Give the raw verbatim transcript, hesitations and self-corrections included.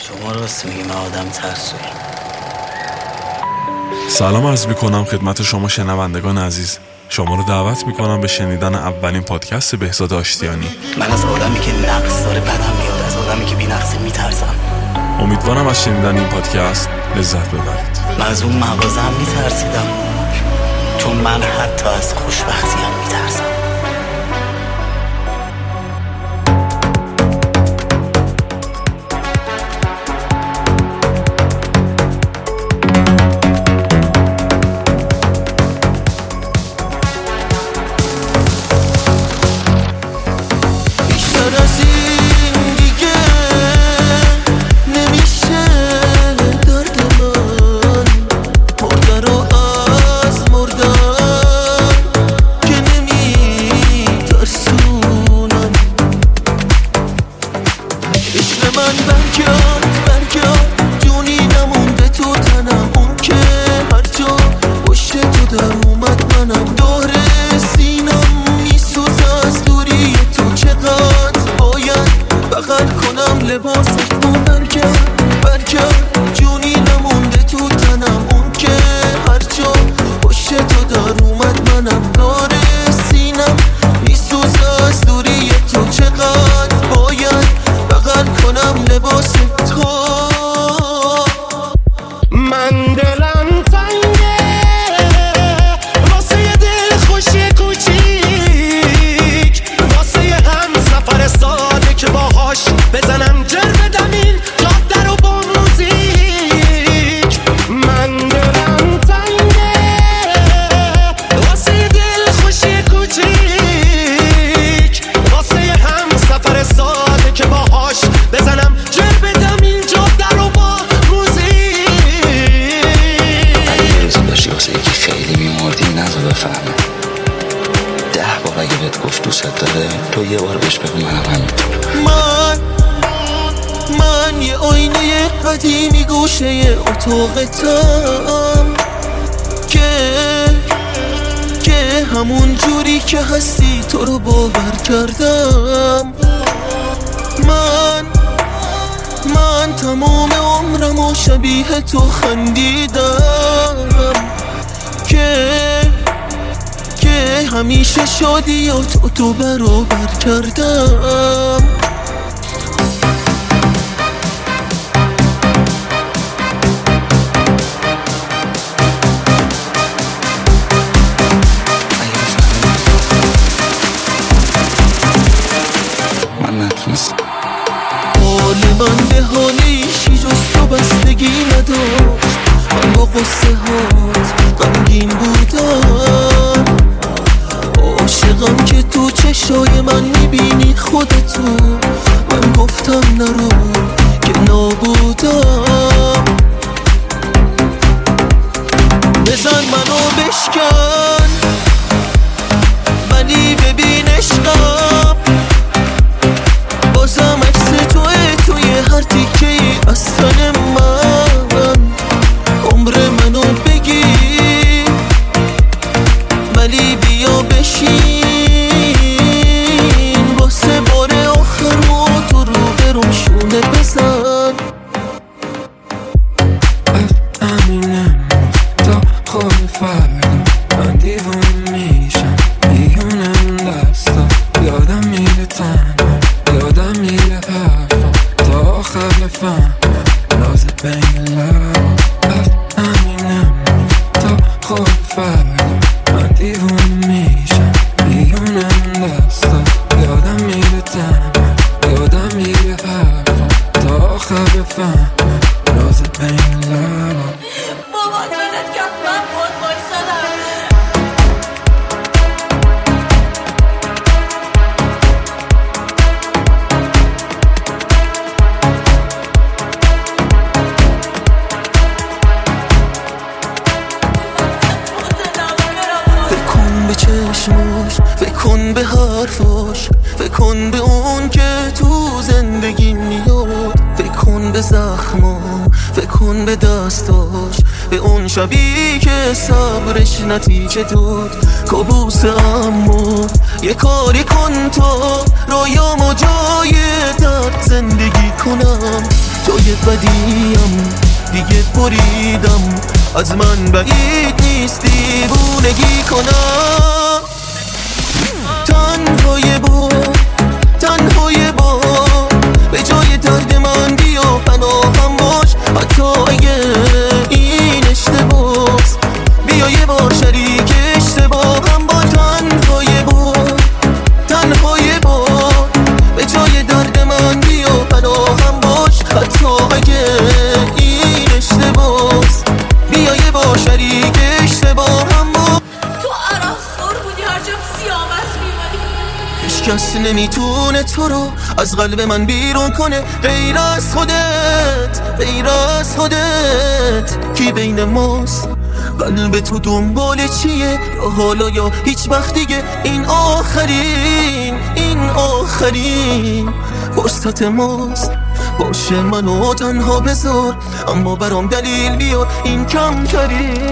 شما راست میگی، من آدم ترسویی. سلام عرض میکنم خدمت شما شنوندگان عزیز. شما رو دعوت میکنم به شنیدن اولین پادکست بهزاد آشتیانی. من از آدمی که نقص داره بدم میاد، از آدمی که بی نقصه میترسم. امیدوارم از شنیدن این پادکست لذت ببرید. من از اون مغازه هم میترسیدم، چون من حتی از خوشبختی هم میترسم. تو یه بار بهش بگو منم همینطور. من من یه آینه قدیمی گوشه اتاقتم که که همون جوری که هستی تو رو باور کردم. من من تمام عمرم و شبیه تو خندیدم که همیشه شادیات تو برابر کردم. من نتونستم. حال من به حال ایشی جز تو بستگی نداشت. من با قصه هات غمگین بودم. عاشقم که تو چشای من میبینی خودتو. من گفتم نرو که نابودم. بزن منو بشکن ولی ببین عشقم بازم عکس توه توی هر تیکه ای از تن من. عمر منو بگیر ولی بیا بشین واسه بار آخر موتو رو برم شونه بزن. از امینم تا خواب فردا من دیوونه میشم، میونم دستا یادم میره تنها، یادم میره حرفا تا آخر بفهمم راز بین لبا. از امینم تا خواب فردا من دیوونه میشم، میونم دستا یادم میره تنها، یادم میره حرفا تا آخر بفهمم راز بین لبا. بابا دلت کرد من خود بایستدم. فکن به چشماش، فکن به حرفاش، فکن به اون که تو زندگی میاد. فکن به زخمام، فکن به دستاش، به اون شبی که صبرش نتیجه داد. کابوس اما یه کاری کن تا رویامو جای درد زندگی کنم، جای بدیم دیگه بریدم، از من بعید نیست دیوونگی کنم. تنهای با تنهای با به جای درد من بیا پناهم باش، حتی اگه این اشتباس بیا یه بار شریک اشتباهم باش. تنهای با تنهای با به جای درد من بیا پناهم باش، حتی اگه این اشتباس بیا یه بار شریک اشتباهم باش. تو عرق خور بودی هر جا سیامت میمانی، هیچ کس نمیتونه تو رو از قلب من بیرون کنه غیر از خودت، غیر از خودت. کی بین ماست؟ قلب تو دنبال چیه؟ یا حالا یا هیچ وقت دیگه این آخرین این آخرین فرصت ماست. باشه منو تنها بذار، اما برام دلیل بیار این کمترین